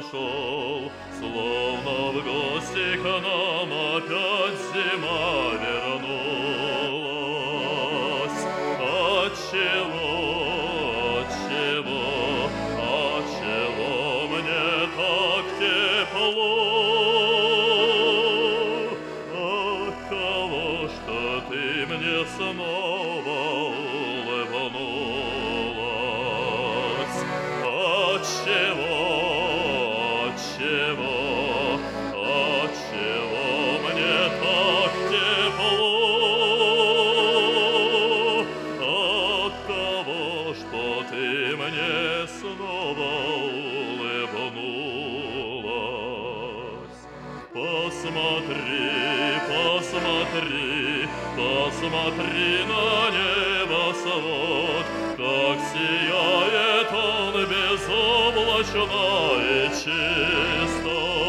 зашел, словно в гости к нам опять зима вернулась. Отчего, отчего мне так тепло? От того, что ты мне снова улыбнулась. Отчего, отчего мне так тепло? От того, что ты мне снова улыбнулась. Посмотри, посмотри, посмотри на небосвод, как сияет он безоблачно и чисто.